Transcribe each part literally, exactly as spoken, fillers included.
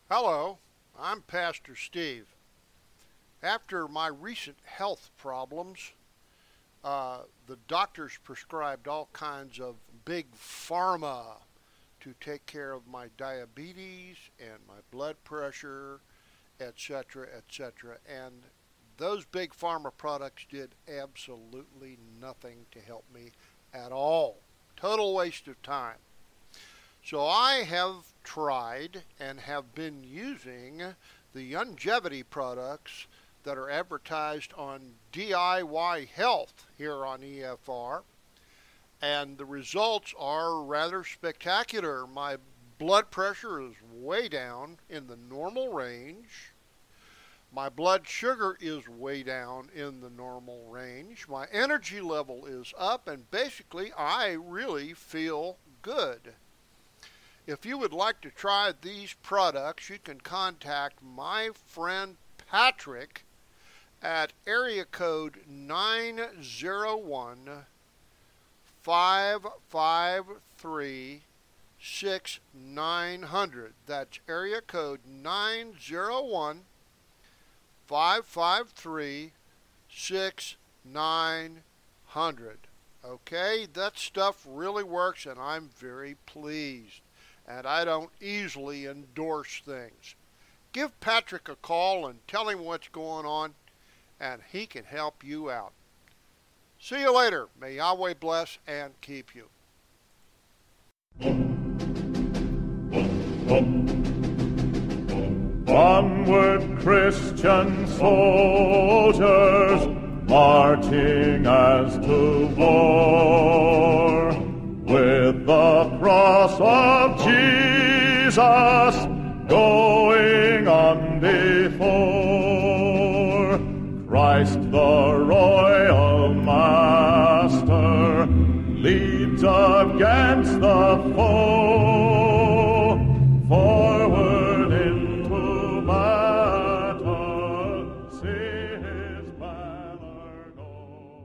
Hello, I'm Pastor Steve. After my recent health problems, uh, the doctors prescribed all kinds of big pharma to take care of my diabetes and my blood pressure, et cetera, et cetera. And those big pharma products did absolutely nothing to help me at all. Total waste of time. So I have tried and have been using the longevity products that are advertised on D I Y Health here on E F R, and the results are rather spectacular. My blood pressure is way down in the normal range. My blood sugar is way down in the normal range. My energy level is up, and basically, I really feel good. If you would like to try these products, you can contact my friend Patrick at area code nine zero one, five five three, six nine zero zero. That's area code nine zero one, five five three, six nine zero zero. Okay, that stuff really works, and I'm very pleased. And I don't easily endorse things. Give Patrick a call and tell him what's going on, and he can help you out. See you later. May Yahweh bless and keep you. Onward, Christian soldiers, marching as to war, with the cross of Jesus going on before. Christ the royal master leads against the foe, forward into battle, see his banner go.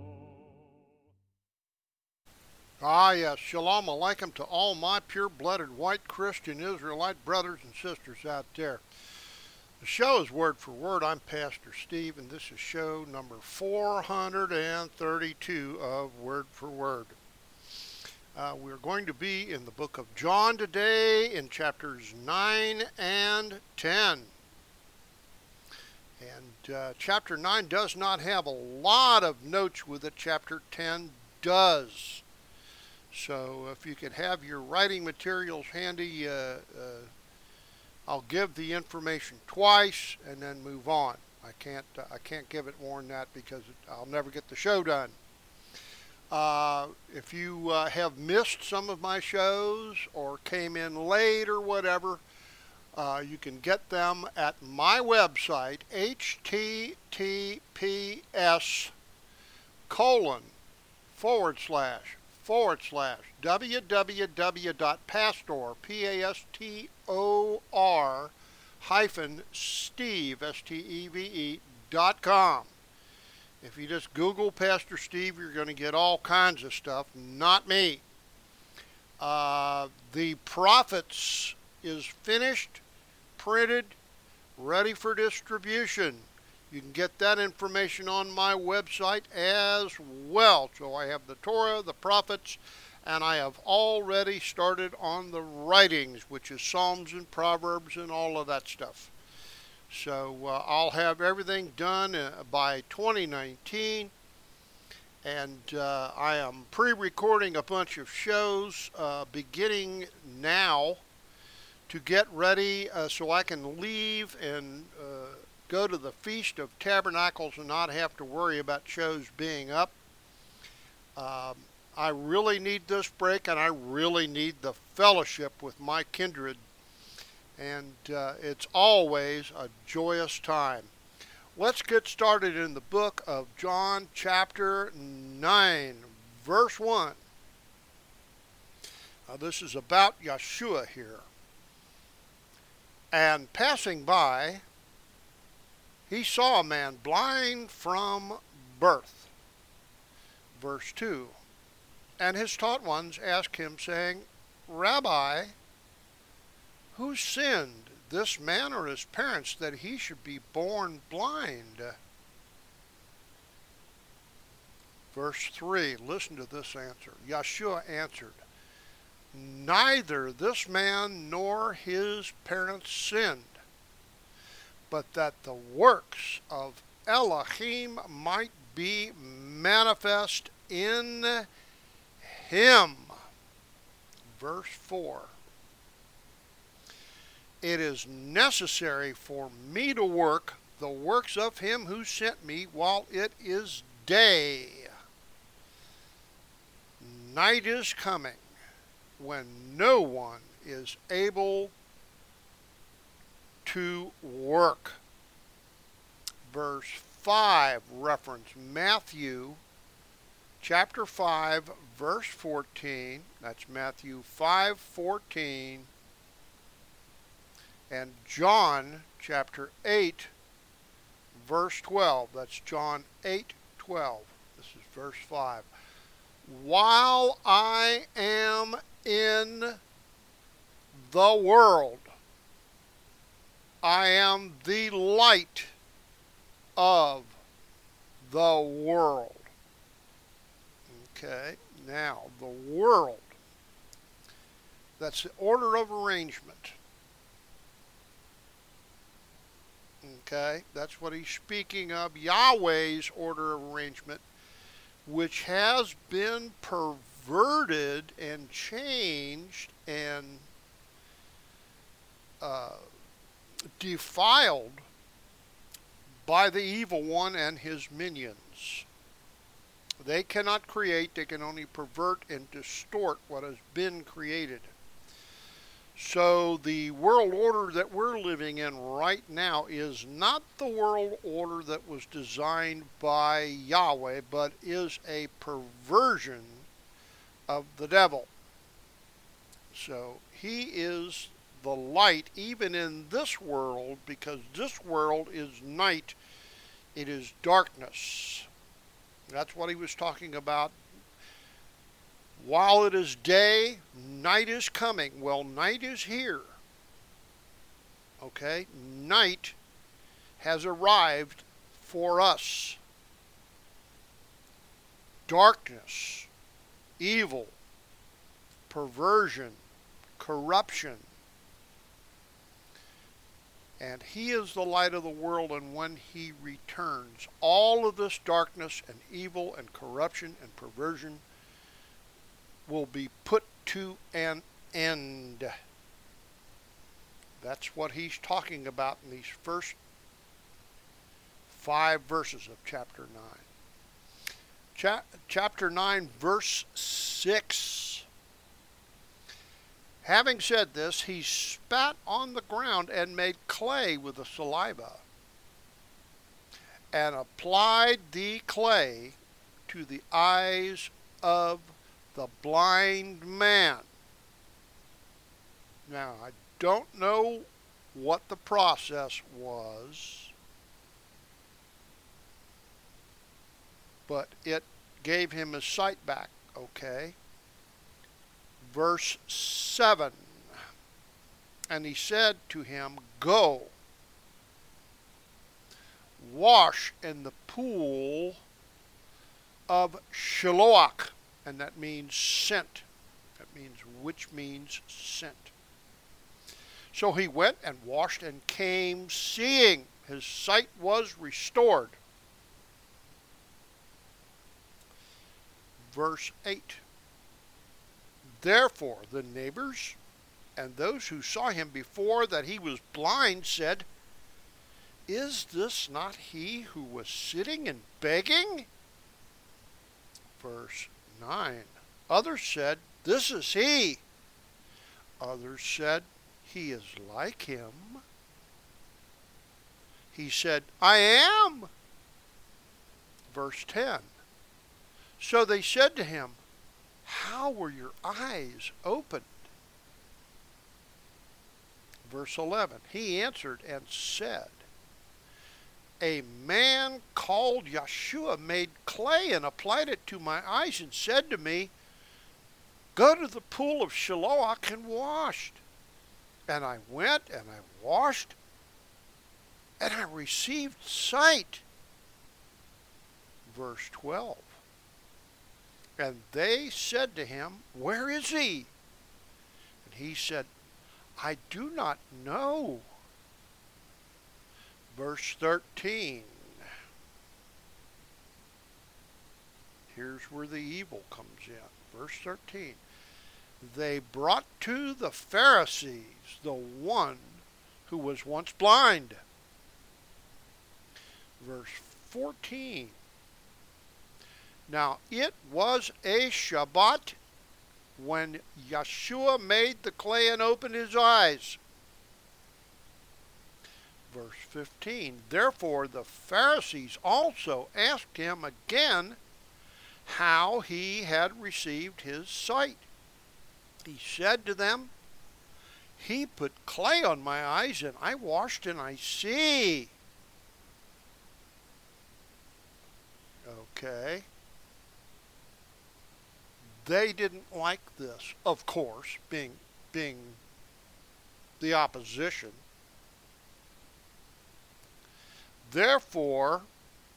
Ah, yes, shalom aleichem to all my pure-blooded white Christian Israelite brothers and sisters out there. The show is Word for Word. I'm Pastor Steve, and this is show number four hundred thirty-two of Word for Word. Uh, we're going to be in the book of John today in chapters nine and ten. And uh, chapter nine does not have a lot of notes with it. Chapter ten does. So if you could have your writing materials handy, uh, uh, I'll give the information twice and then move on. I can't uh, I can't give it more than that because it, I'll never get the show done. Uh, if you uh, have missed some of my shows or came in late or whatever, uh, you can get them at my website, https colon forward slash forward slash www.pastor, P-A-S-T-O-R hyphen Steve, S T E V E, dot com. If you just Google Pastor Steve, you're going to get all kinds of stuff, not me. Uh, the Prophets is finished, printed, ready for distribution. You can get that information on my website as well. So I have the Torah, the Prophets, and I have already started on the writings, which is Psalms and Proverbs and all of that stuff. So uh, I'll have everything done uh, by twenty nineteen, and uh, I am pre-recording a bunch of shows uh, beginning now to get ready uh, so I can leave and uh, go to the Feast of Tabernacles and not have to worry about shows being up. Um, I really need this break, and I really need the fellowship with my kindred. And uh, it's always a joyous time. Let's get started in the book of John, chapter nine, verse one. Now, this is about Yeshua here. And passing by, he saw a man blind from birth. Verse two. And his taught ones asked him, saying, Rabbi, who sinned, this man or his parents that he should be born blind? Verse three, listen to this answer. Yeshua answered, neither this man nor his parents sinned, but that the works of Elohim might be manifest in him. Verse four. It is necessary for me to work the works of him who sent me while it is day. Night is coming when no one is able to work. Verse five, reference Matthew chapter five, verse fourteen. That's Matthew five fourteen. And John chapter eight, verse twelve. That's John eight twelve. This is verse five. While I am in the world, I am the light of the world. Okay, now the world. That's the order of arrangement. Okay, that's what he's speaking of, Yahweh's order of arrangement, which has been perverted and changed and uh, defiled by the evil one and his minions. They cannot create, they can only pervert and distort what has been created. So the world order that we're living in right now is not the world order that was designed by Yahweh, but is a perversion of the devil. So he is the light even in this world, because this world is night, it is darkness. That's what he was talking about. While it is day, night is coming. Well, night is here. Okay? Night has arrived for us. Darkness, evil, perversion, corruption. And he is the light of the world, and when he returns, all of this darkness and evil and corruption and perversion will be put to an end. That's what he's talking about in these first five verses of chapter nine. Cha- chapter nine, verse six. Having said this, he spat on the ground and made clay with the saliva, and applied the clay to the eyes of the blind man. Now, I don't know what the process was, but it gave him his sight back, okay? Verse seven. And he said to him, go, wash in the pool of Shiloah. And that means sent. That means which means sent. So he went and washed and came seeing. His sight was restored. Verse eight. Therefore the neighbors and those who saw him before that he was blind said, is this not he who was sitting and begging? Verse nine. Others said, this is he. Others said, he is like him. He said, I am. Verse ten. So they said to him, how were your eyes opened? Verse eleven. He answered and said, a man called Yeshua made clay and applied it to my eyes and said to me, go to the pool of Shiloah and wash. And I went and I washed, and I received sight. Verse twelve. And they said to him, Where is he? And he said, I do not know. Verse thirteen. Here's where the evil comes in. Verse thirteen. They brought to the Pharisees the one who was once blind. Verse fourteen. Now it was a Shabbat when Yeshua made the clay and opened his eyes. Verse fifteen. Therefore the Pharisees also asked him again how he had received his sight. He said to them, He put clay on my eyes, and I washed, and I see. Okay. They didn't like this, of course, being, being the opposition. Therefore,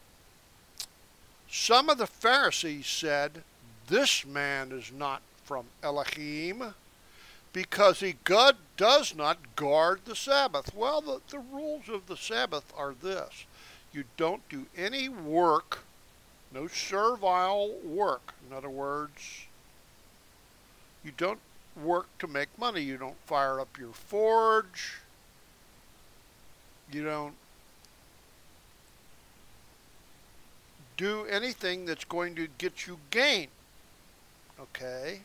some of the Pharisees said, This man is not from Elohim, because he God does not guard the Sabbath. Well, the, the rules of the Sabbath are this. You don't do any work, no servile work. In other words, you don't work to make money. You don't fire up your forge. You don't do anything that's going to get you gain. Okay?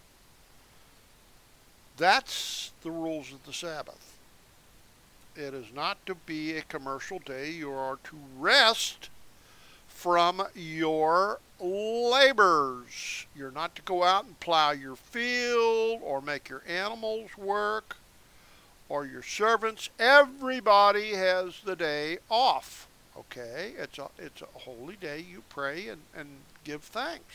That's the rules of the Sabbath. It is not to be a commercial day. You are to rest from your labors. You're not to go out and plow your field or make your animals work or your servants. Everybody has the day off. Okay? It's a, it's a holy day. You pray and, and give thanks.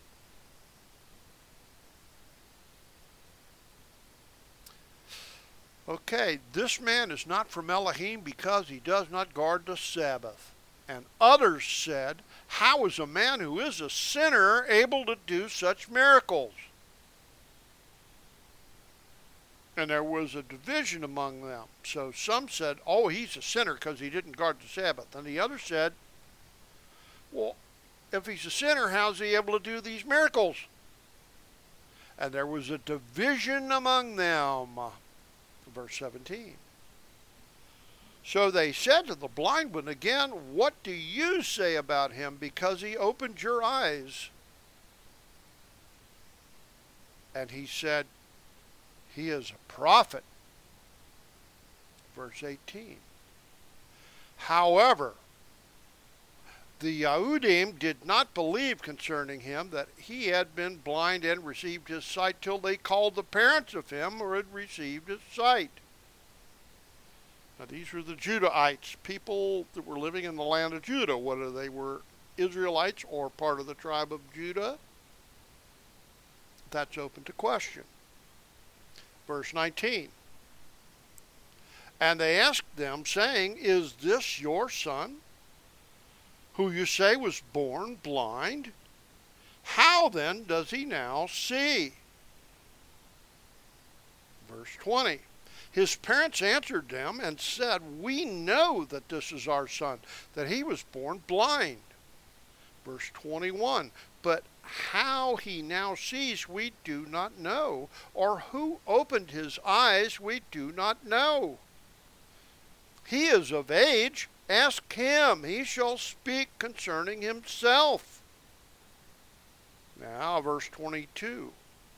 Okay, this man is not from Elohim because he does not guard the Sabbath. And others said, How is a man who is a sinner able to do such miracles? And there was a division among them. So some said, Oh, he's a sinner because he didn't guard the Sabbath. And the others said, Well, if he's a sinner, how's he able to do these miracles? And there was a division among them. Verse seventeen. So they said to the blind one again, What do you say about him because he opened your eyes? And he said, He is a prophet. Verse eighteen. However, the Yehudim did not believe concerning him that he had been blind and received his sight till they called the parents of him who had received his sight. Now these were the Judahites, people that were living in the land of Judah, whether they were Israelites or part of the tribe of Judah. That's open to question. Verse nineteen. And they asked them, saying, Is this your son, who you say was born blind? How then does he now see? Verse twenty. His parents answered them and said, We know that this is our son, that he was born blind. Verse twenty-one. But how he now sees we do not know, or who opened his eyes we do not know. He is of age. Ask him. He shall speak concerning himself. Now, verse twenty-two.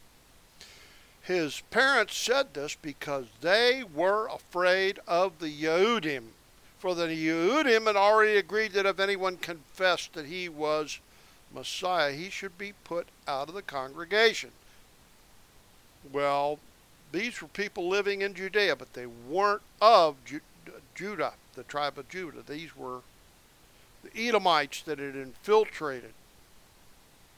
His parents said this because they were afraid of the Yehudim. For the Yehudim had already agreed that if anyone confessed that he was Messiah, he should be put out of the congregation. Well, these were people living in Judea, but they weren't of Ju- Judah, the tribe of Judah. These were the Edomites that had infiltrated.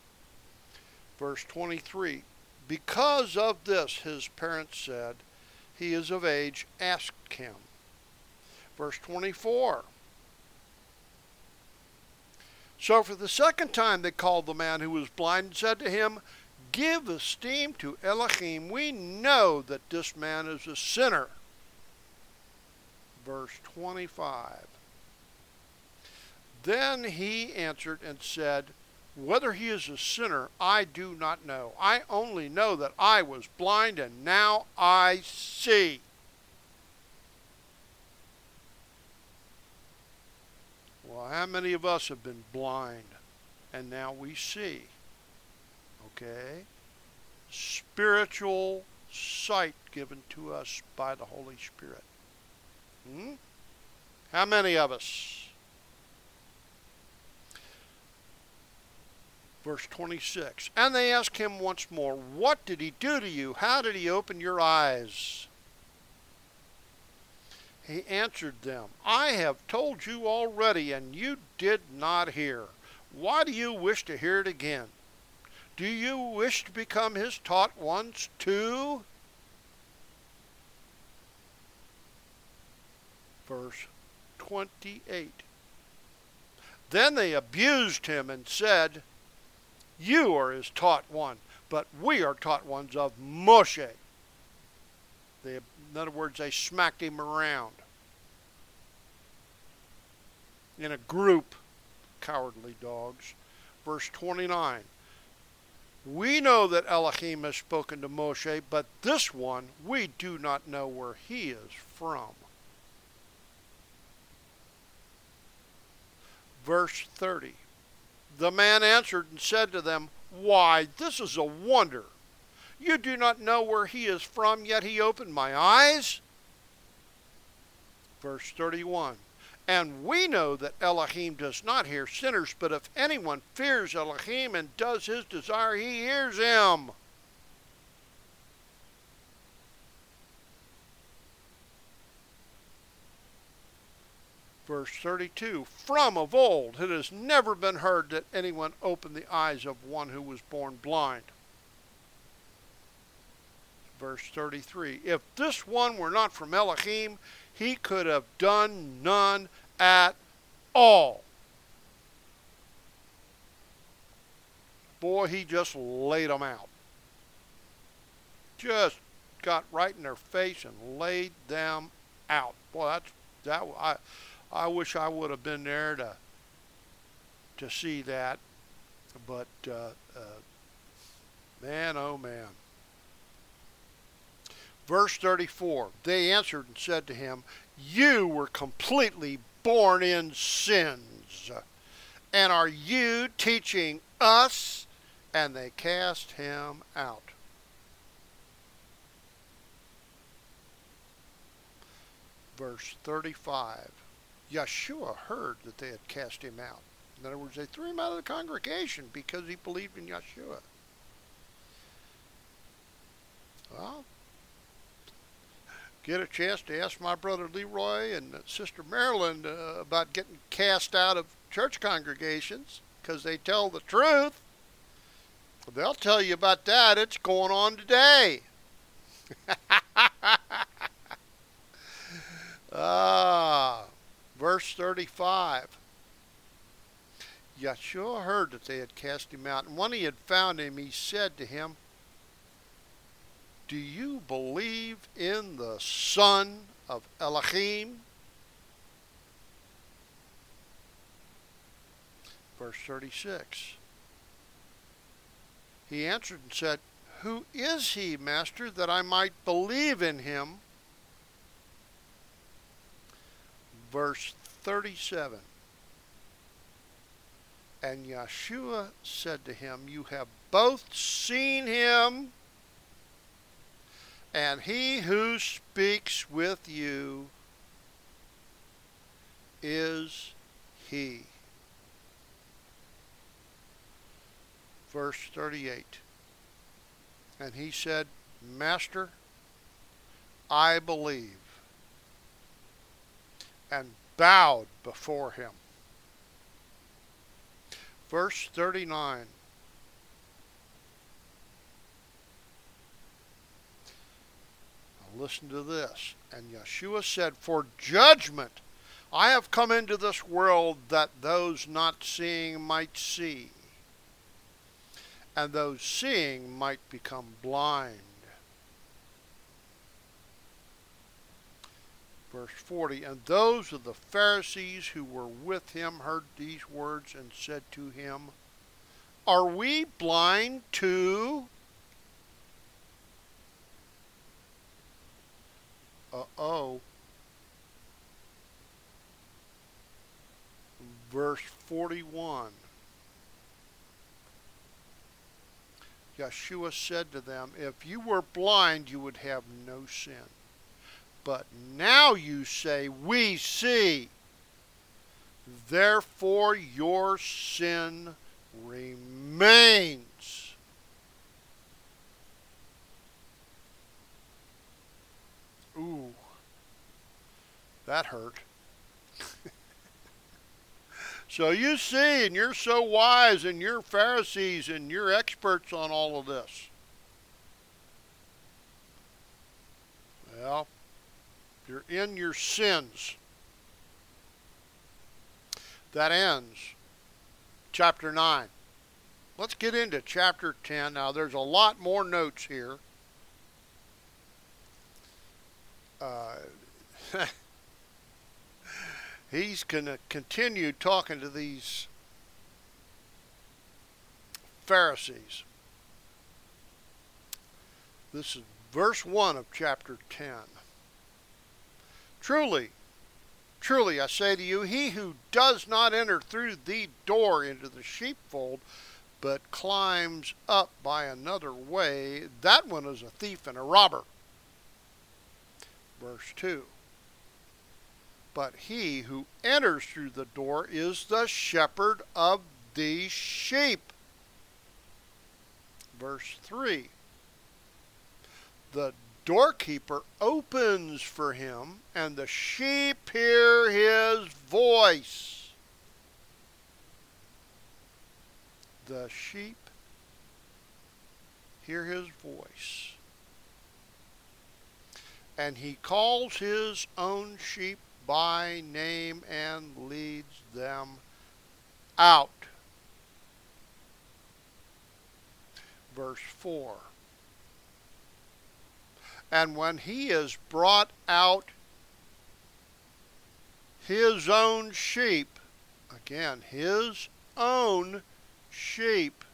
Verse twenty-three. Because of this, his parents said, he is of age, asked him. Verse twenty-four. So for the second time they called the man who was blind and said to him, Give esteem to Elohim. We know that this man is a sinner. Verse twenty-five. Then he answered and said, Whether he is a sinner, I do not know. I only know that I was blind and now I see. Well, how many of us have been blind and now we see? Okay? Spiritual sight given to us by the Holy Spirit. Hmm? How many of us? Verse twenty-six. And they asked him once more, What did he do to you? How did he open your eyes? He answered them, I have told you already, and you did not hear. Why do you wish to hear it again? Do you wish to become his taught ones too? Verse twenty-eight. Then they abused him and said, You are his taught one, but we are taught ones of Moshe. They, in other words, they smacked him around in a group, cowardly dogs. Verse twenty-nine. We know that Elohim has spoken to Moshe, but this one we do not know where he is from. Verse thirty. The man answered and said to them, Why, this is a wonder. You do not know where he is from, yet he opened my eyes. Verse thirty-one. And we know that Elohim does not hear sinners, but if anyone fears Elohim and does his desire, he hears him. Verse thirty-two. From of old it has never been heard that anyone opened the eyes of one who was born blind. Verse thirty-three. If this one were not from Elohim, he could have done none at all. Boy, he just laid them out. Just got right in their face and laid them out. Boy, that's that. I I wish I would have been there to to see that. But uh, uh, man, oh man. Verse thirty-four, they answered and said to him, You were completely born in sins, and are you teaching us? And they cast him out. Verse thirty-five, Yeshua heard that they had cast him out. In other words, they threw him out of the congregation because he believed in Yeshua. Well, get a chance to ask my brother Leroy and Sister Marilyn uh, about getting cast out of church congregations, because they tell the truth. They'll tell you about that. It's going on today. ah, verse thirty-five. Yeshua heard that they had cast him out, and when he had found him, he said to him, Do you believe in the Son of Elohim? Verse thirty-six. He answered and said, Who is he, Master, that I might believe in him? Verse thirty-seven. And Yeshua said to him, You have both seen him, and he who speaks with you is he. Verse thirty-eight. And he said, Master, I believe, and bowed before him. Verse thirty-nine. listen to this. And Yeshua said, for judgment I have come into this world, that those not seeing might see, and those seeing might become blind. Verse forty, and those of the Pharisees who were with him heard these words and said to him, are we blind too? Uh-oh. Verse forty-one. Yeshua said to them, if you were blind, you would have no sin. But now you say, we see. Therefore your sin remains. Ooh, that hurt. So you see, and you're so wise, and you're Pharisees, and you're experts on all of this. Well, you're in your sins. That ends chapter nine. Let's get into chapter ten. Now, there's a lot more notes here. Uh, he's going to continue talking to these Pharisees. This is verse one of chapter ten. Truly, truly, I say to you, he who does not enter through the door into the sheepfold, but climbs up by another way, that one is a thief and a robber. Verse two. But he who enters through the door is the shepherd of the sheep. Verse three. The doorkeeper opens for him, and the sheep hear his voice. The sheep hear his voice. And he calls his own sheep by name and leads them out. Verse four. And when he is brought out his own sheep, again, his own sheep,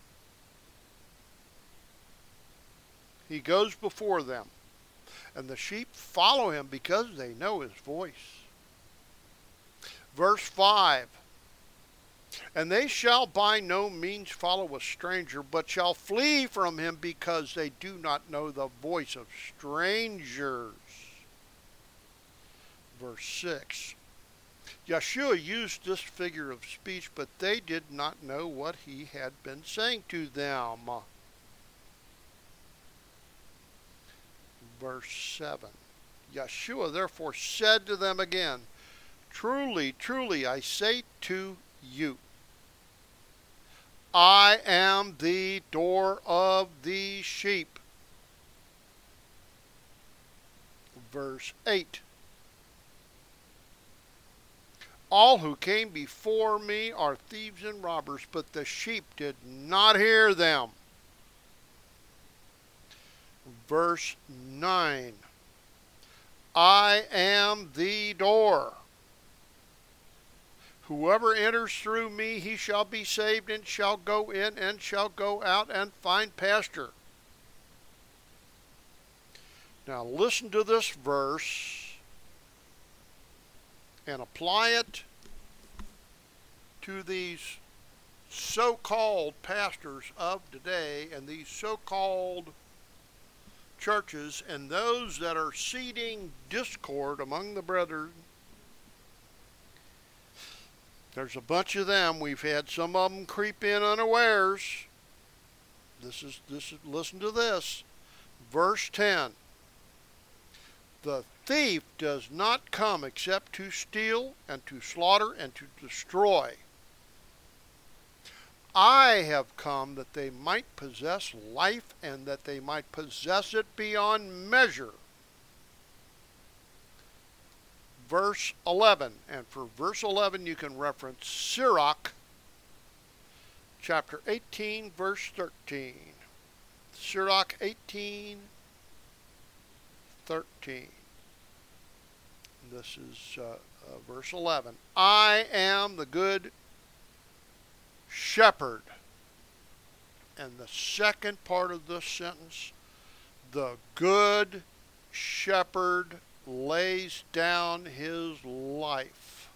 he goes before them, and the sheep follow him because they know his voice. Verse five, and they shall by no means follow a stranger, but shall flee from him, because they do not know the voice of strangers. Verse six, Yeshua used this figure of speech, but they did not know what he had been saying to them. Verse seven, Yeshua therefore said to them again, truly, truly, I say to you, I am the door of the sheep. Verse eight. All who came before me are thieves and robbers, but the sheep did not hear them. Verse nine. I am the door. Whoever enters through me, he shall be saved, and shall go in and shall go out and find pasture. Now listen to this verse and apply it to these so-called pastors of today and these so-called churches and those that are seeding discord among the brethren. There's a bunch of them. We've had some of them creep in unawares. This is this is listen to this. Verse ten. The thief does not come except to steal and to slaughter and to destroy. I have come that they might possess life, and that they might possess it beyond measure. verse eleven. And for verse eleven, you can reference Sirach, chapter eighteen, verse thirteen. Sirach eighteen, thirteen. This is uh, uh, verse eleven. I am the good shepherd. And the second part of this sentence, the good shepherd lays down his life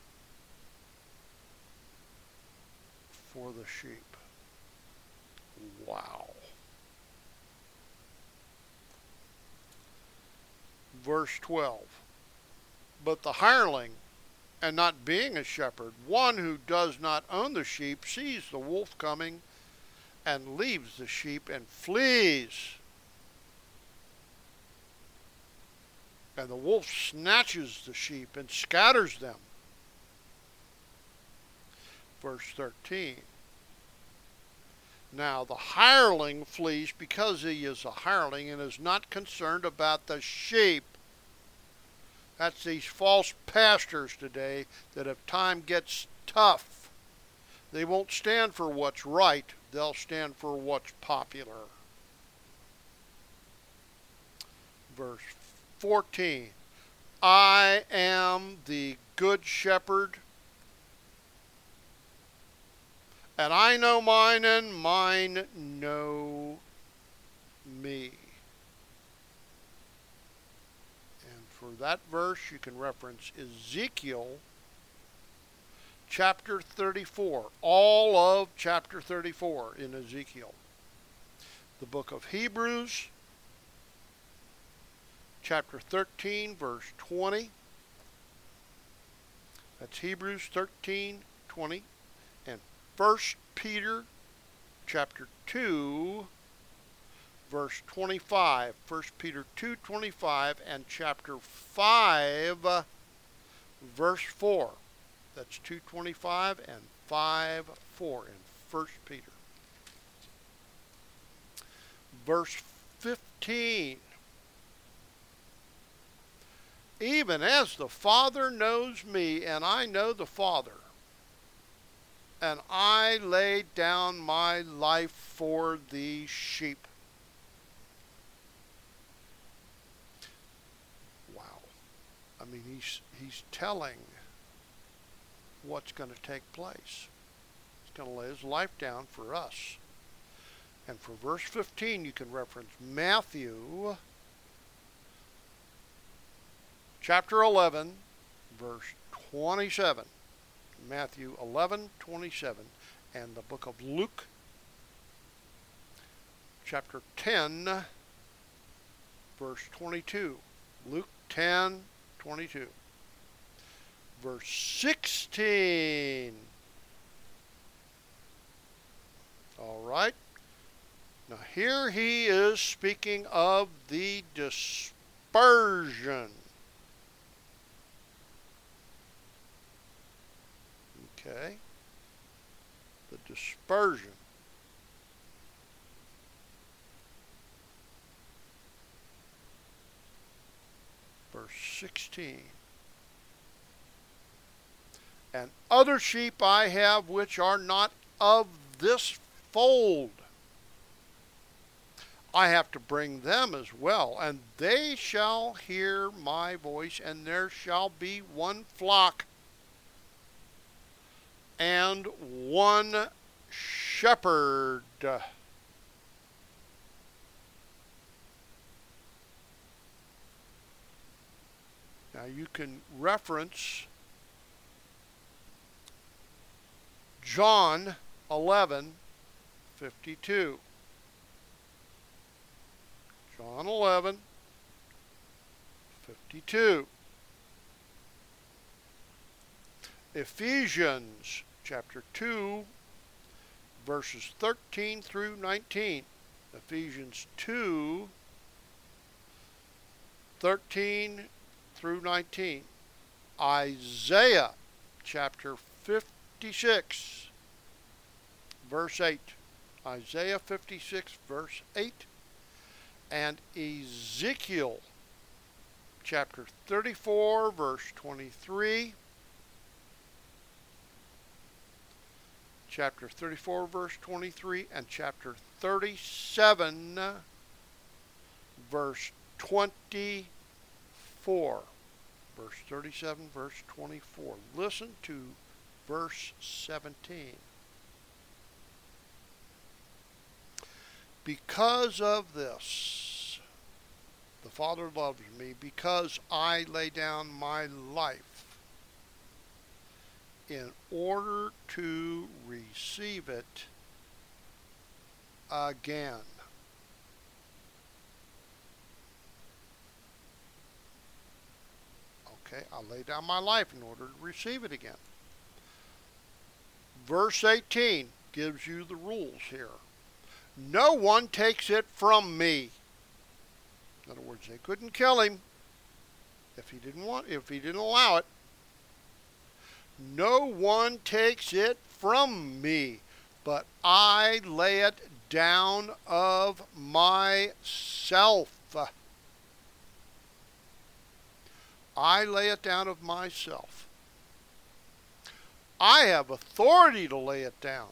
for the sheep. Wow. Verse twelve. But the hireling, and not being a shepherd, one who does not own the sheep, sees the wolf coming and leaves the sheep and flees. And the wolf snatches the sheep and scatters them. Verse thirteen. Now the hireling flees because he is a hireling and is not concerned about the sheep. That's these false pastors today that if time gets tough, they won't stand for what's right. They'll stand for what's popular. Verse fourteen. I am the good shepherd, and I know mine, and mine know me. And for that verse, you can reference Ezekiel chapter thirty-four, all of chapter thirty-four in Ezekiel. The book of Hebrews, chapter thirteen, verse twenty. That's Hebrews thirteen, twenty. And First Peter, chapter two, verse twenty-five. First Peter two, twenty-five, and chapter five, verse four. That's two twenty-five and five four in First Peter. Verse fifteen. Even as the Father knows me, and I know the Father, and I lay down my life for the sheep. Wow. I mean, he's, he's telling what's going to take place. He's going to lay his life down for us. And for verse fifteen, you can reference Matthew chapter eleven, verse twenty-seven. Matthew eleven, twenty-seven. And the book of Luke chapter ten, verse twenty-two. Luke ten, twenty-two. Verse sixteen. All right. Now here he is speaking of the dispersion. Okay. The dispersion. Verse sixteen. And other sheep I have which are not of this fold. I have to bring them as well, and they shall hear my voice, and there shall be one flock and one shepherd. Now you can reference John eleven, fifty-two. John eleven, fifty-two. Ephesians chapter two, verses thirteen through nineteen. Ephesians two, thirteen through nineteen. Isaiah chapter fifty-six, verse eight. Isaiah fifty-six, verse eight. And Ezekiel chapter thirty-four, verse twenty-three. Chapter thirty-four, verse twenty-three, and chapter thirty-seven, verse twenty-four. Verse thirty-seven, verse twenty-four. Listen to verse seventeen. Because of this, the Father loves me, because I lay down my life in order to receive it again. Okay, I lay down my life in order to receive it again. Verse eighteen gives you the rules here. No one takes it from me. In other words, they couldn't kill him if he didn't want, if he didn't allow it. No one takes it from me, but I lay it down of myself. I lay it down of myself. I have authority to lay it down.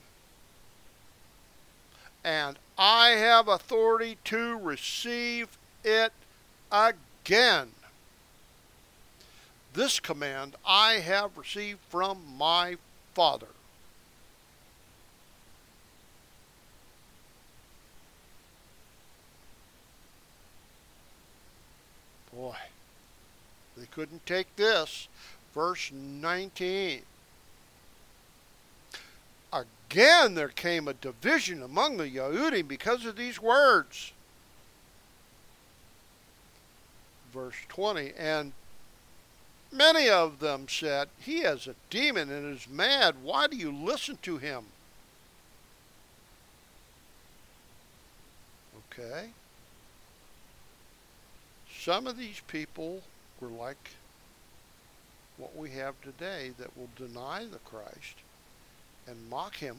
And I have authority to receive it again. This command I have received from my Father. Boy, they couldn't take this. Verse nineteen. Again there came a division among the Yehudim because of these words. Verse twenty. And many of them said, he has a demon and is mad. Why do you listen to him? Okay. Some of these people were like what we have today that will deny the Christ and mock him.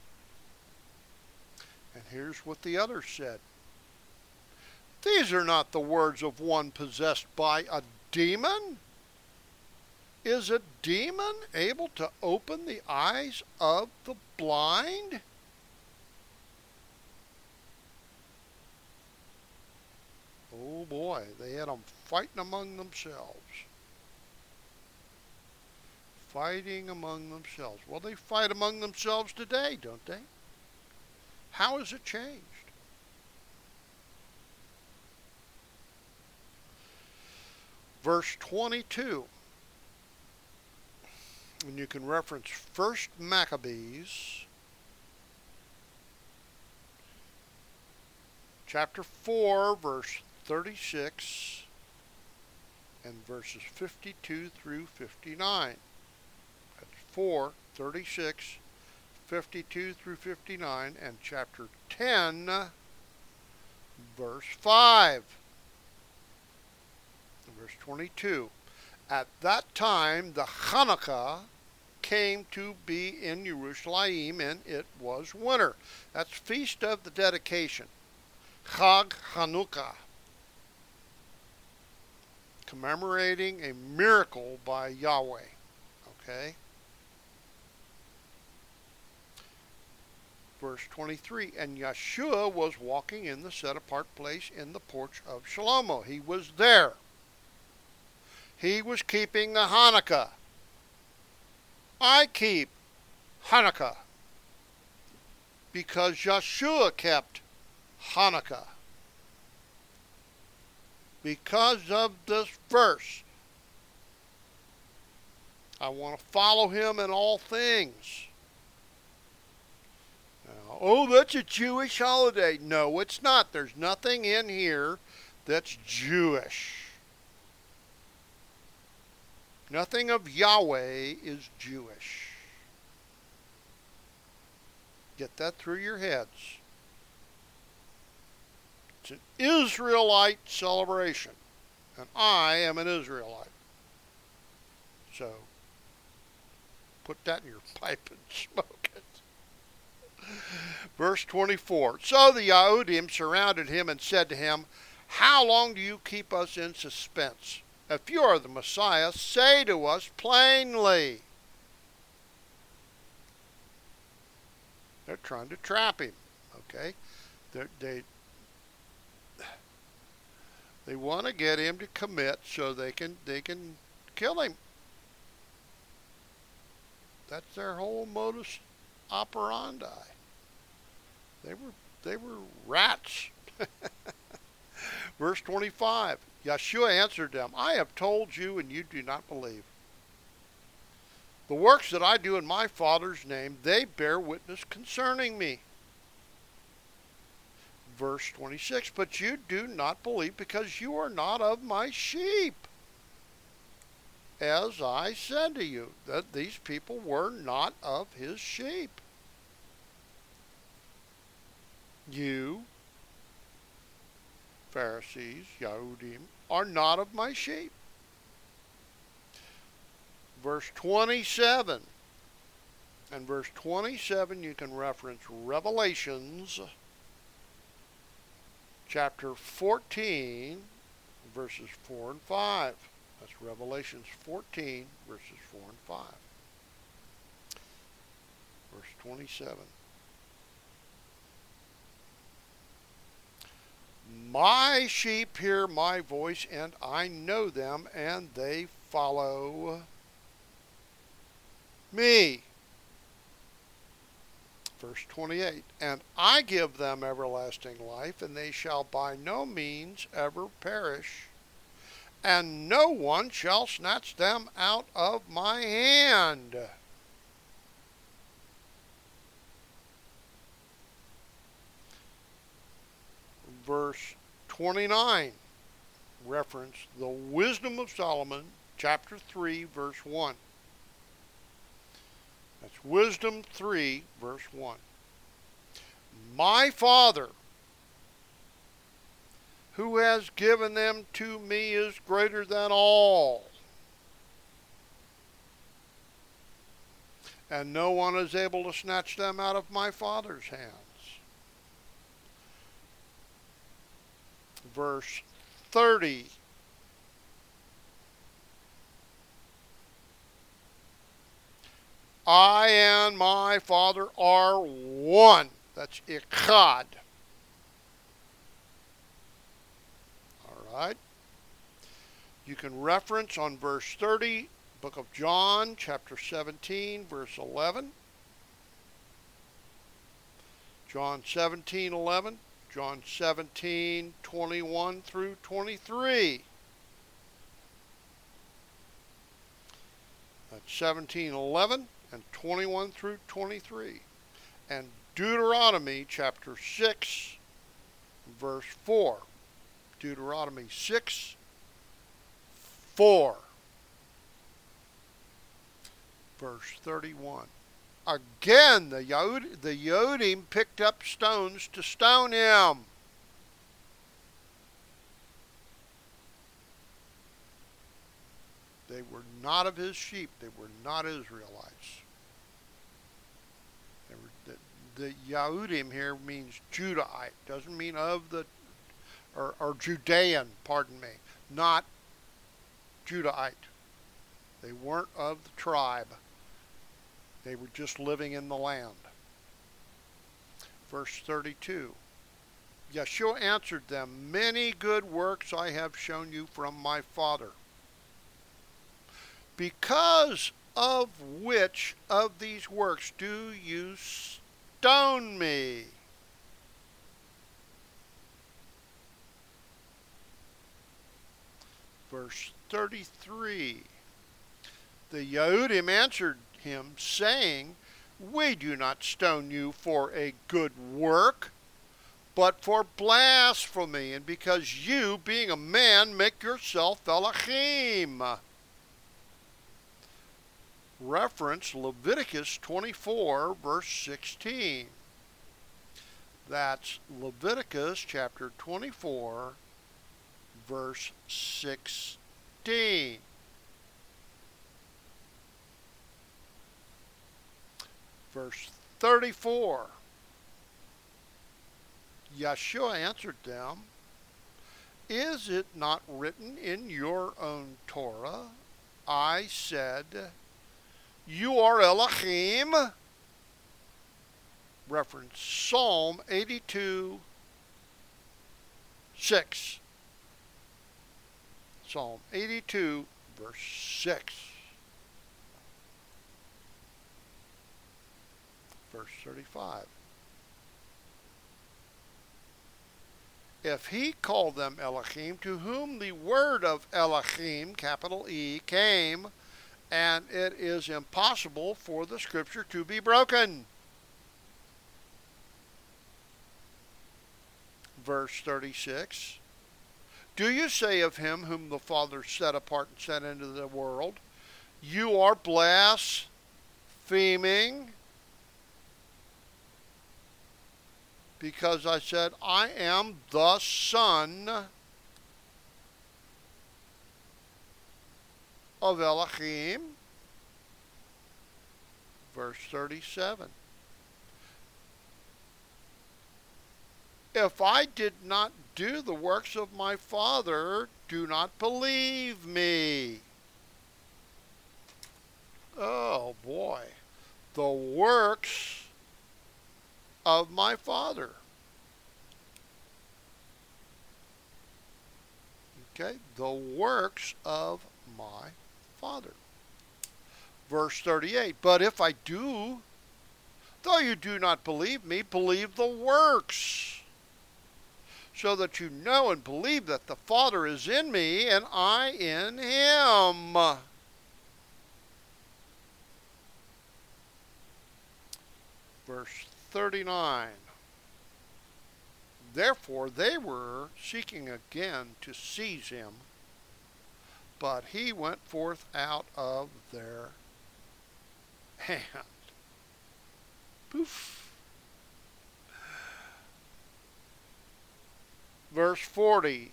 And here's what the others said. These are not the words of one possessed by a demon. Is a demon able to open the eyes of the blind? Oh boy, they had them fighting among themselves. Fighting among themselves. Well, they fight among themselves today, don't they? How has it changed? Verse twenty-two. And you can reference First Maccabees, chapter four, verse thirty-six, and verses fifty-two through fifty-nine. That's four, thirty-six, fifty-two through fifty-nine, and chapter ten, verse five. Verse twenty-two. At that time, the Hanukkah came to be in Jerusalem, and it was winter. That's Feast of the Dedication. Chag Hanukkah. Commemorating a miracle by Yahweh. Okay? Verse twenty-three. And Yeshua was walking in the set-apart place in the porch of Shlomo. He was there. He was keeping the Hanukkah. I keep Hanukkah because Yeshua kept Hanukkah. Because of this verse, I want to follow him in all things. Now, oh, that's a Jewish holiday. No, it's not. There's nothing in here that's Jewish. Nothing of Yahweh is Jewish. Get that through your heads. It's an Israelite celebration, and I am an Israelite. So, put that in your pipe and smoke it. Verse twenty-four. So the Yehudim surrounded him and said to him, how long do you keep us in suspense? If you are the Messiah, say to us plainly. They're trying to trap him, okay? They're, they they want to get him to commit so they can they can kill him. That's their whole modus operandi. They were they were rats. Verse twenty-five. Yeshua answered them, I have told you, and you do not believe. The works that I do in my Father's name, they bear witness concerning me. Verse twenty-six. But you do not believe because you are not of my sheep. As I said to you, that these people were not of his sheep. You, Pharisees, Yahudim, are not of my sheep. Verse twenty-seven. And verse twenty-seven, you can reference Revelations chapter fourteen, verses four and five. That's Revelations fourteen, verses four and five. Verse twenty-seven. My sheep hear my voice, and I know them, and they follow me. Verse twenty-eight. And I give them everlasting life, and they shall by no means ever perish, and no one shall snatch them out of my hand. Verse twenty-nine, reference the Wisdom of Solomon, chapter three, verse one. That's Wisdom three, verse one. My Father, who has given them to me, is greater than all, and no one is able to snatch them out of my Father's hands. Verse thirty. I and my Father are one. That's Echad. All right. You can reference on verse thirty, book of John, chapter seventeen, verse eleven. John seventeen, eleven. John seventeen, twenty-one through twenty-three. That's seventeen, eleven and twenty-one through twenty-three. And Deuteronomy chapter six, verse four. Deuteronomy six, four. Verse thirty-one. Again, the Yod, the Yodim picked up stones to stone him. They were not of his sheep. They were not Israelites. They were, the, the Yahudim here means Judahite. Doesn't mean of the, or, or Judean, pardon me. Not Judahite. They weren't of the tribe. They were just living in the land. Verse thirty-two. Yeshua answered them, many good works I have shown you from my Father. Because of which of these works do you stone me? Verse thirty-three. The Yehudim answered him, saying, we do not stone you for a good work, but for blasphemy, and because you, being a man, make yourself Elohim. Reference Leviticus twenty-four, verse sixteen. That's Leviticus chapter twenty-four, verse sixteen. Verse thirty-four. Yeshua answered them, Is it not written in your own Torah? I said, you are Elohim. Reference Psalm eighty-two, six. Psalm eighty-two, verse six. Verse thirty-five. If he called them Elohim, to whom the word of Elohim, capital E, came, and it is impossible for the scripture to be broken. Verse thirty-six. Do you say of him whom the Father set apart and sent into the world, you are blaspheming? Because I said, I am the Son of Elohim. Verse thirty-seven. If I did not do the works of my Father, do not believe me. Oh boy. The works of my Father. Okay, the works of my Father. Verse thirty-eight, but if I do, though you do not believe me, believe the works, so that you know and believe that the Father is in me and I in him. Verse thirty-nine. Therefore they were seeking again to seize him, but he went forth out of their hand. Poof. Verse forty.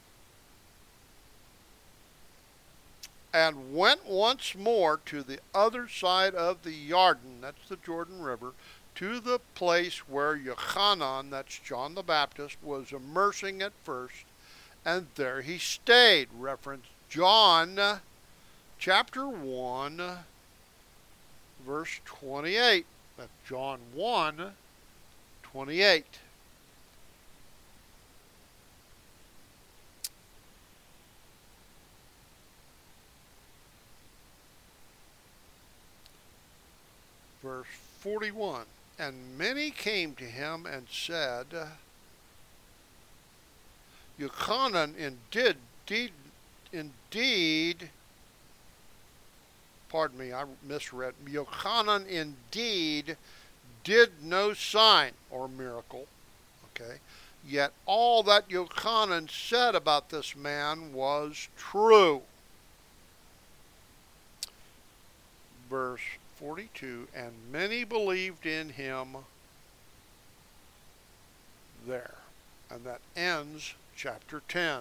And went once more to the other side of the Jordan, that's the Jordan River, to the place where Yochanan, that's John the Baptist, was immersing at first, and there he stayed. Reference John chapter one, verse twenty-eight. That's John one, twenty-eight. Verse forty-one. And many came to him and said, Yochanan indeed, indeed, indeed, pardon me, I misread, Yochanan indeed did no sign or miracle, okay, yet all that Yochanan said about this man was true. Verse forty-two, and many believed in him there. And that ends chapter ten.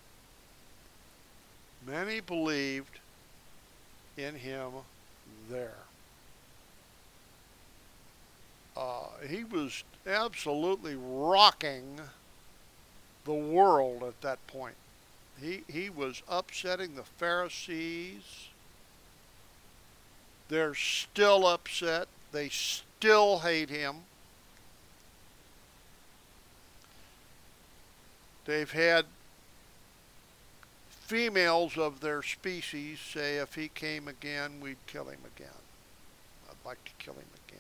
Many believed in him there. Uh, he was absolutely rocking the world at that point. He, he was upsetting the Pharisees. They're still upset. They still hate him. They've had females of their species say, if he came again, we'd kill him again. I'd like to kill him again.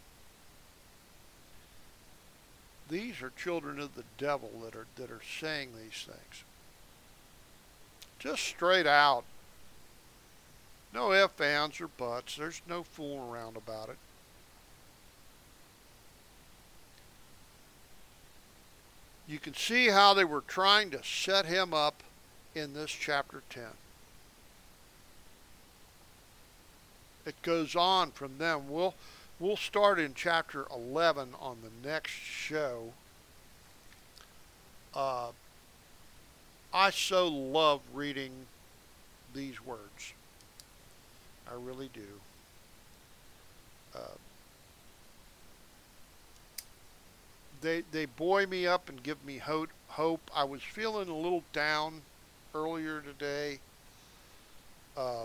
These are children of the devil that are, that are saying these things. Just straight out. No ifs, ands, or buts. There's no fooling around about it. You can see how they were trying to set him up in this chapter ten. It goes on from them. We'll, we'll start in chapter eleven on the next show. Uh, I so love reading these words. I really do. Uh, they they buoy me up and give me hope hope. I was feeling a little down earlier today. Uh,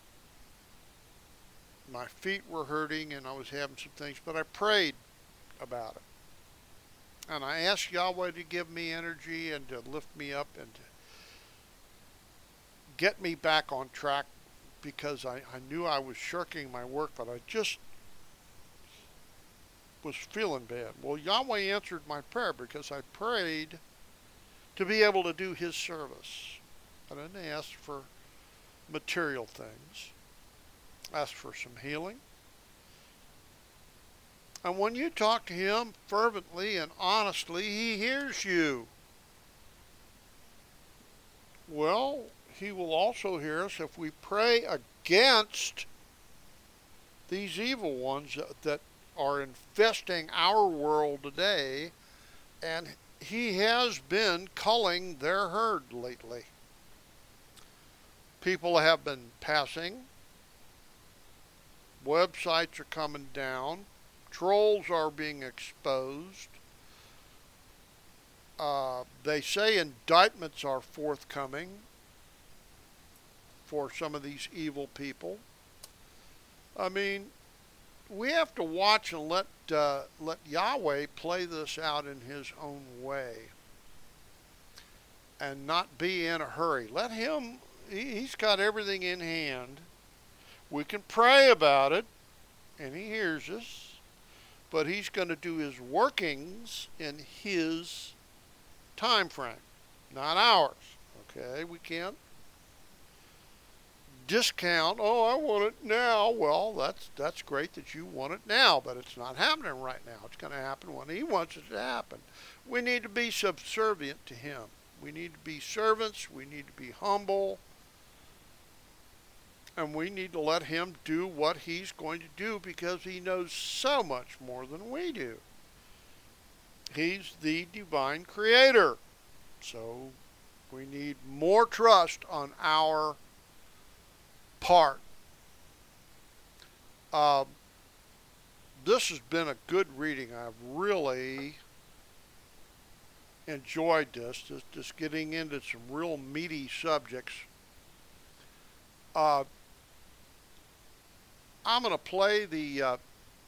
my feet were hurting and I was having some things, but I prayed about it. And I asked Yahweh to give me energy and to lift me up and to get me back on track, because I, I knew I was shirking my work, but I just was feeling bad. Well, Yahweh answered my prayer because I prayed to be able to do His service. I didn't ask for material things. I asked for some healing. And when you talk to Him fervently and honestly, He hears you. Well, He will also hear us if we pray against these evil ones that are infesting our world today, and He has been culling their herd lately. People have been passing. Websites are coming down. Trolls are being exposed. Uh, they say indictments are forthcoming for some of these evil people. I mean, we have to watch and let uh, let Yahweh play this out in His own way, and not be in a hurry. Let Him. He, he's got everything in hand. We can pray about it, and He hears us. But He's going to do His workings in His time frame, not ours. Okay, we can't discount, oh, I want it now. Well, that's that's great that you want it now, but it's not happening right now. It's going to happen when He wants it to happen. We need to be subservient to Him. We need to be servants. We need to be humble. And we need to let Him do what He's going to do, because He knows so much more than we do. He's the divine creator. So we need more trust on our part. Uh, this has been a good reading. I've really enjoyed this, just, just getting into some real meaty subjects. Uh, I'm going to play the uh,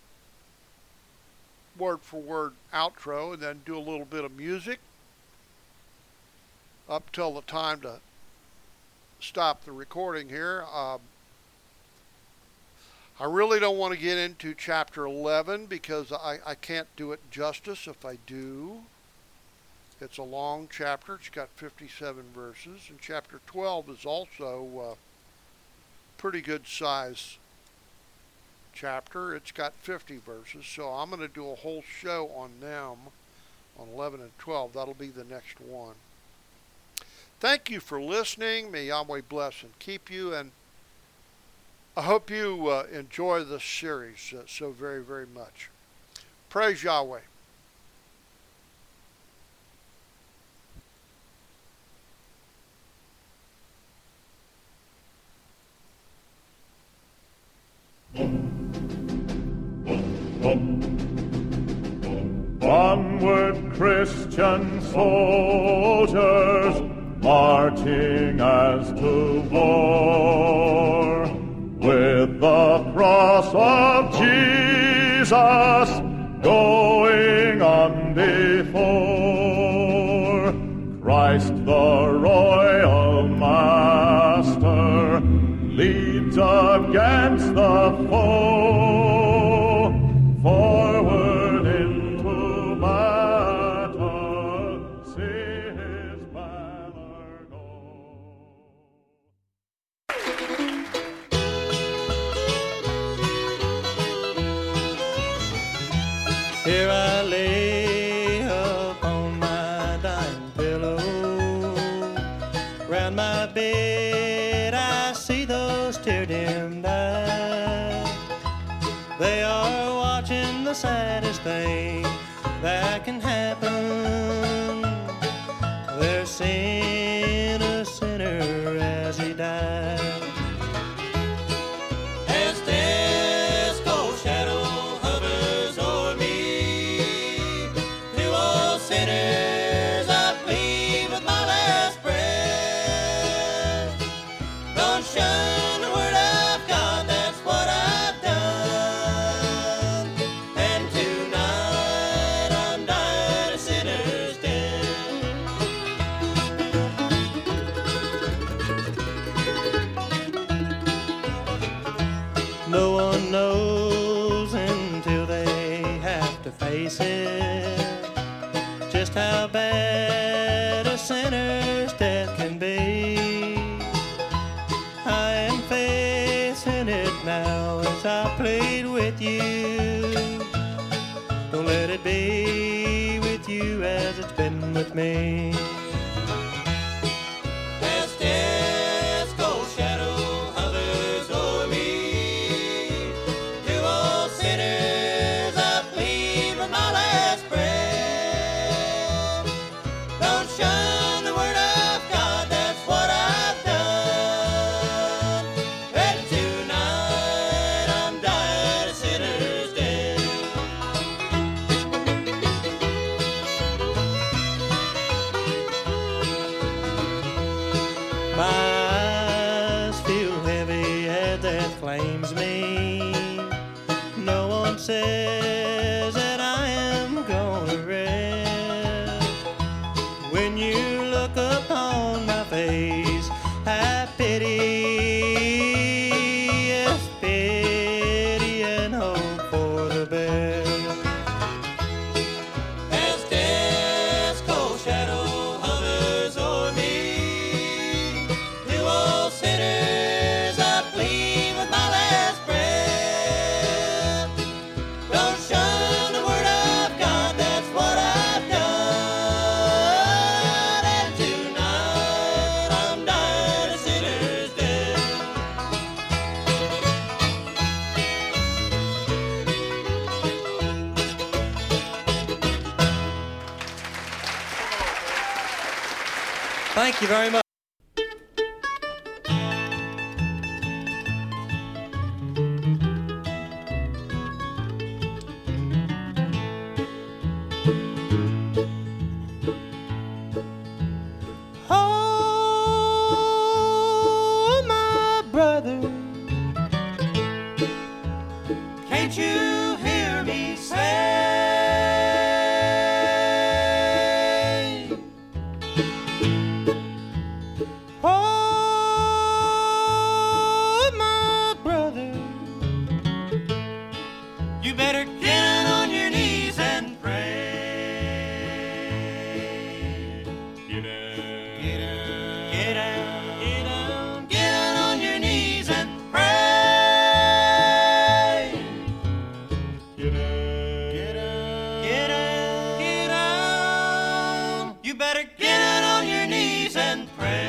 word-for-word outro and then do a little bit of music up till the time to stop the recording here. Um, I really don't want to get into chapter eleven because I, I can't do it justice if I do. It's a long chapter. It's got fifty-seven verses. And chapter twelve is also uh, pretty good size chapter. It's got fifty verses, so I'm going to do a whole show on them, on eleven and twelve. That'll be the next one. Thank you for listening. May Yahweh bless and keep you, and I hope you uh, enjoy this series uh, so very, very much. Praise Yahweh. Onward, Christian soldiers, marching as to war, with the cross of Jesus going on before. Christ the royal master leads against the foe, forward into battle, see his banner go. Here I lay upon my dying pillow, round my bed I see those tear-dimmed eyes. They are watching the saddest thing that can happen. They're seeing a sinner as he dies. As death's cold shadow hovers o'er me, to all sinners I plead face it, just how bad a sinner's death can be. I am facing it now as I plead with you. Don't let it be with you as it's been with me. As death's cold shadow hovers o'er me, to all sinners I plead with my last breath. Don't shun the word of God, that's what I've done. And tonight I'm dying a sinner's death. My eyes feel heavy as death claims me. No one says that I am gonna rest. When you look upon my face, I pity, yes, pity and hope for the best. As death's cold shadow hovers o'er me, to all sinners I plead with my last breath. Don't shun the word of God, that's what I've done. And tonight I'm dying a sinner's death. Thank you very much. Oh, my brother, Can't you hear me say? oh, my brother, You better get on your knees and pray. Get out. Get down, get down, get down, get down on your knees and pray. Get out. Get down, get down, get down. You better get down on your knees and pray.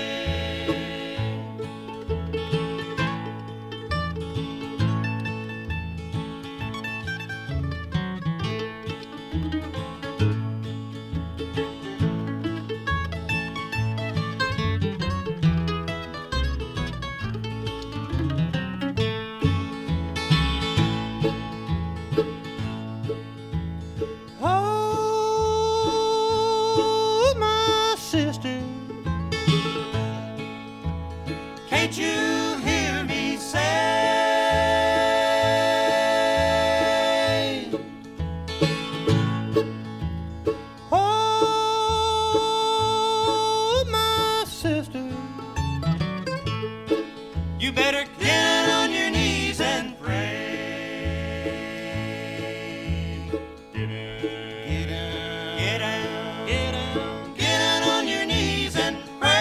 oh, my sister, Can't you hear me say? oh, my sister, You better get down on your knees and pray. Get out. Get down, get down, get down, get down on your knees and pray.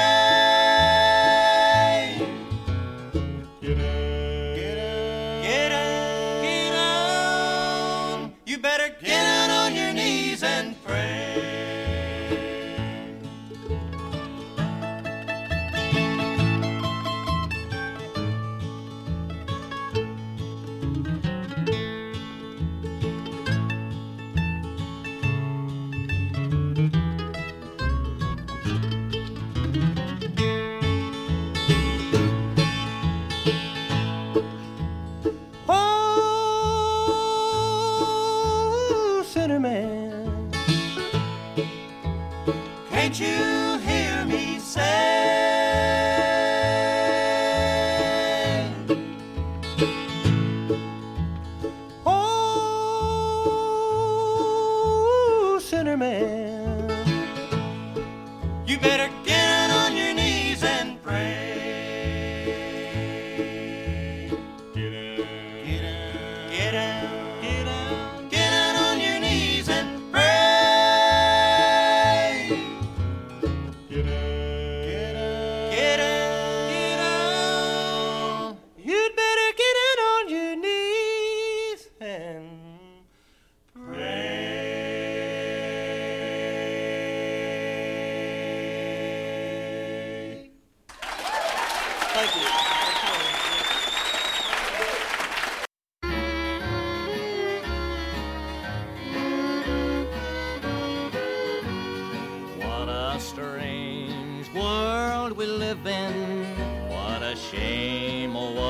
Get out. Get down, get down, get down. You better get down on your knees and pray.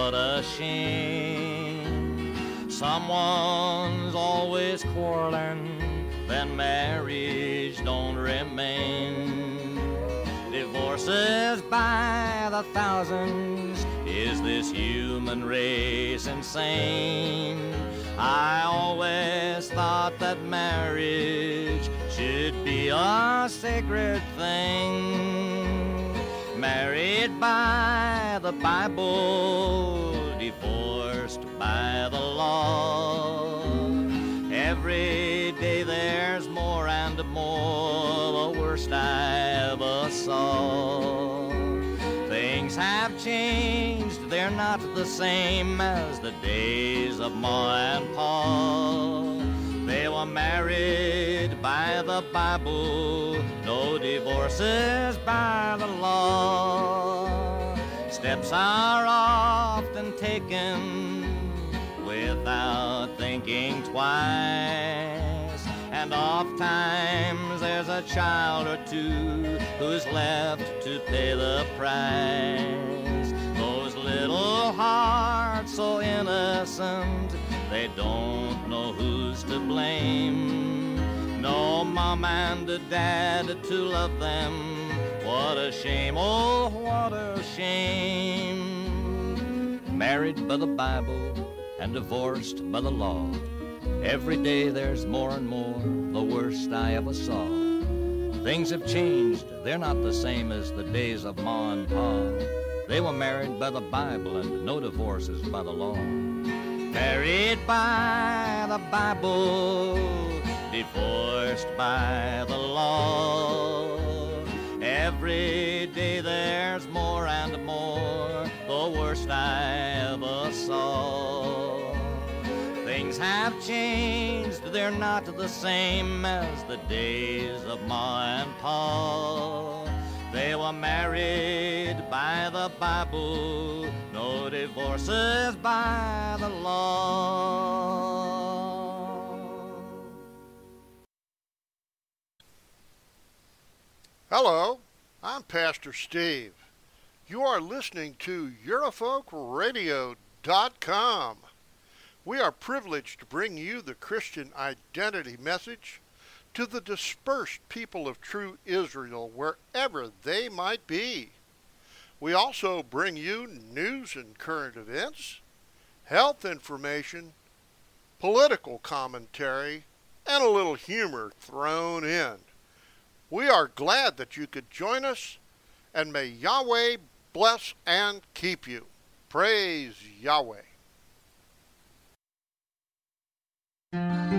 what a shame. Someone's always quarreling, then marriage don't remain. Divorces by the thousands, is this human race insane? I always thought that marriage should be a sacred thing. Married by the Bible, divorced by the law. Every day there's more and more, the worst I ever saw. Things have changed, they're not the same as the days of Ma and Pa. They were married by the Bible, no divorces by the law. Steps are often taken without thinking twice, and oft times there's a child or two who's left to pay the price. Those little hearts so innocent, they don't know who's to blame. No mom and a dad to love them. What a shame, oh what a shame. Married by the Bible and divorced by the law. Every day there's more and more, the worst I ever saw. Things have changed, they're not the same as the days of Ma and Pa. They were married by the Bible and no divorces by the law. Married by the Bible, divorced by the law. Every day there's more and more, the worst I ever saw. Things have changed, they're not the same as the days of Ma and Pa. They were married by the Bible, no divorces by the law. Hello, I'm Pastor Steve. You are listening to Eurofolk Radio dot com. We are privileged to bring you the Christian identity message to the dispersed people of true Israel, wherever they might be. We also bring you news and current events, health information, political commentary, and a little humor thrown in. We are glad that you could join us, and may Yahweh bless and keep you. Praise Yahweh.